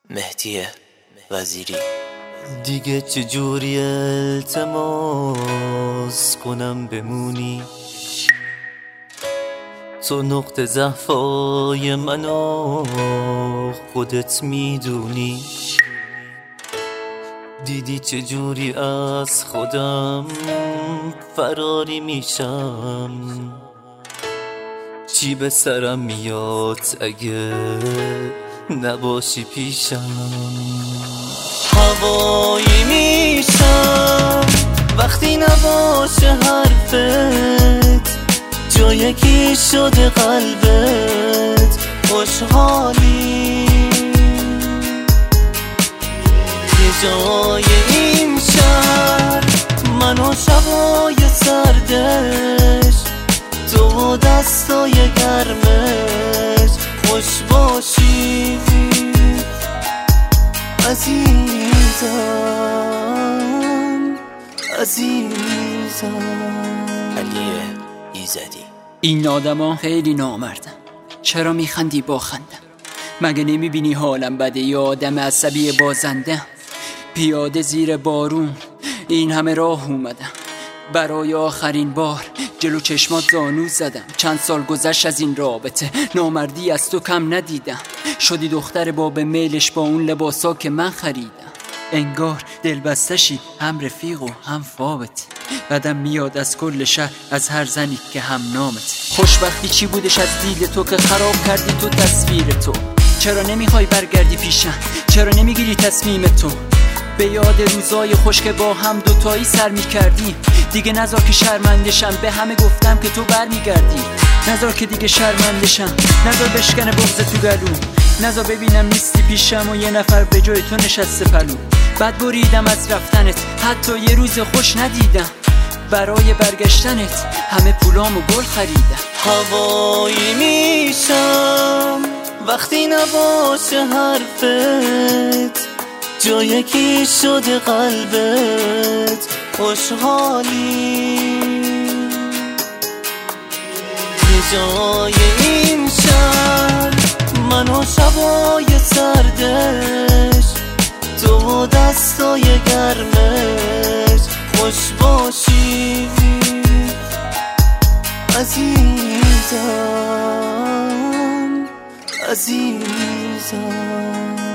مهدی وزیری. دیگه چجوری التماس کنم بمونی؟ تو نقطه ضعفای منو خودت میدونی. دیدی چجوری از خودم فراری میشم؟ چی به سرم میاد اگه نباشی پیشم؟ هوایی میشم وقتی نباشه حرفت، جا یکی شده قلبت خوشحالی. یه جای این شهر من و شبای سردش، تو و دستای گرمش خوش باشی عزیزم عزیزم. علی ایزدی. این آدما خیلی نامردن، چرا میخندی با خندم؟ مگه نمیبینی حالم بده یا آدم عصبی بازنده؟ پیاده زیر بارون این همه راه اومدم، برای آخرین بار جلو چشمات زانو زدم. چند سال گذشت از این رابطه، نامردی از تو کم ندیدم. شدی دختر باب میلش با اون لباسا که من خریدم. انگار دلبستشی، هم رفیق و هم فابت. بعدم میاد از کل شهر، از هر زنی که هم نامت. خوشبختی چی بودش از دید تو که خراب کردی تو تصویر تو؟ چرا نمیخوای برگردی پیشم؟ چرا نمیگیری تصمیم تو؟ به یاد روزای خوش که با هم دوتایی سر میکردیم. دیگه نذار که شرمندشم، به همه گفتم که تو برمیگردی. نذار که دیگه شرمندشم، نذار بشکنه بغض تو گلو. نذار ببینم نیستی پیشم و یه نفر به جای تو نشسته پلو. بعد بریدم از رفتنت، حتی یه روز خوش ندیدم. برای برگشتنت همه پولامو گل خریدم. هوایی میشم وقتی نباشه حرفت، جا یکی شده قلبت خوشحالی. یه جای این شهر من و شبای سردش، تو و دستای گرمش خوش باشی عزیزم عزیزم.